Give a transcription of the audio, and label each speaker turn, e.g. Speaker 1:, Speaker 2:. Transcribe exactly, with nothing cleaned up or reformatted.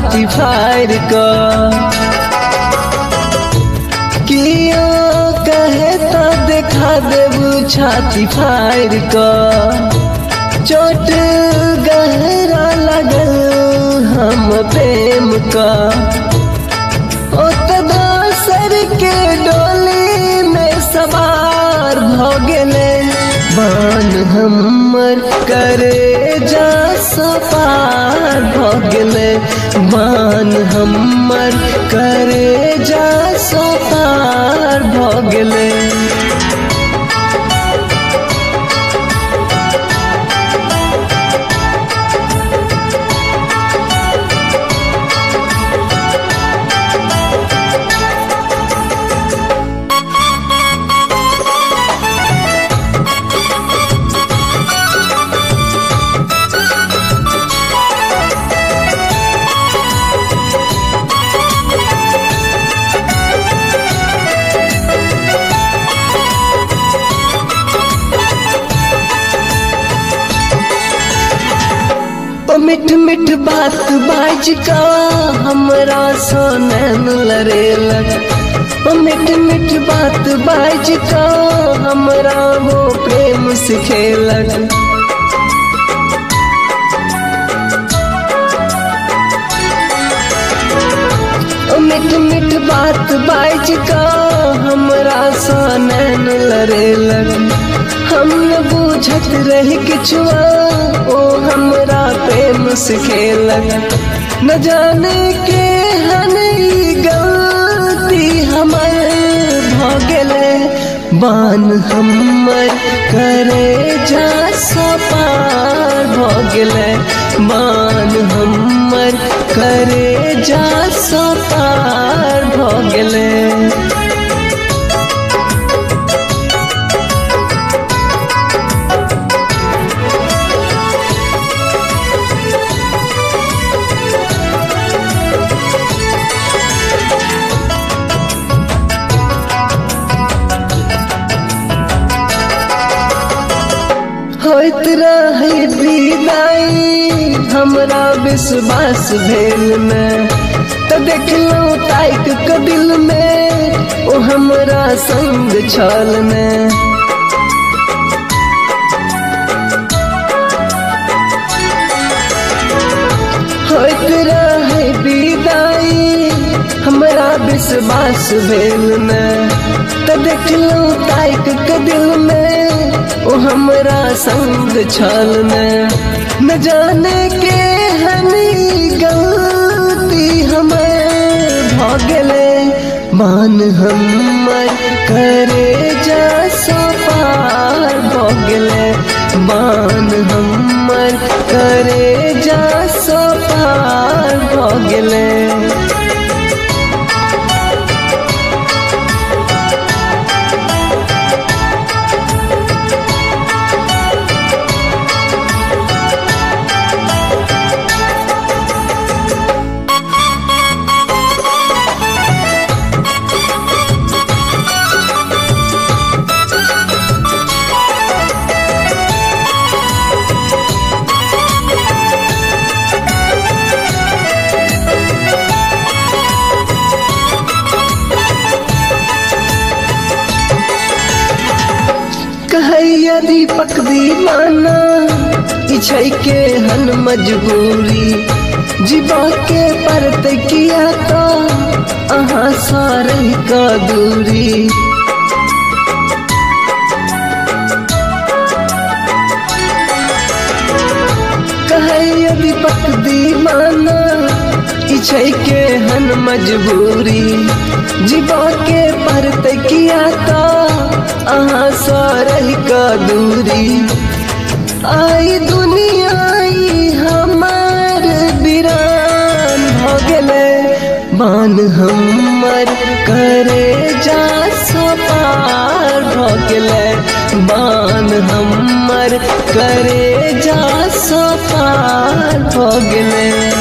Speaker 1: छाती फाड़ का किया कहे तो देखा देबू छाती फाड़ का चोट गहरा लगल हम प्रेम का सर के डोली में सवार भ गेले बान हमर करे जा सवार भ गेले बान हमर करे जा सवार भ गेले मिठ मिठ बात बाज का हमरा सोनन लरेलक मिठ मिठ बात बाज का हमरा वो प्रेम सिखेलक मिठ मिठ बात बाज का हमरा सोनन लरेलक हम न बूझत रही किछुआ ओ हमरा प्रेम सिखेलक न जाने के हनी गलती हमर भ गेले बान हमर करे जा सपार भ गेले बान हमर करे जा सपार भ गेले होइत रहे विदाई हमरा विश्वास भेल में तो देखलूं ताइक के दिल में ओ हमरा संग छल में होइत रहे विदाई हमरा विश्वास भेल में तो देखलूं ताइक के दिल में ओ हमरा संग छल में न जाने के हनी गलती हमें भ गेले मान हमर करे जा सपार भ गेले मान हमर करे जा सपार भ गेले दीपक दीवाना इच्छा के हन मजबूरी जीवा के परत किया तो अहाँ सारे का दूरी कहे दीपक दीवाना इच्छा के हन मजबूरी जीवा के परत किया तो अहाँ सारे का दूरी आई दुनिया हमार बिरान भ गेले मान हमर करे जा सपार भ गेले मान हमर करे जा सपार भ गेले।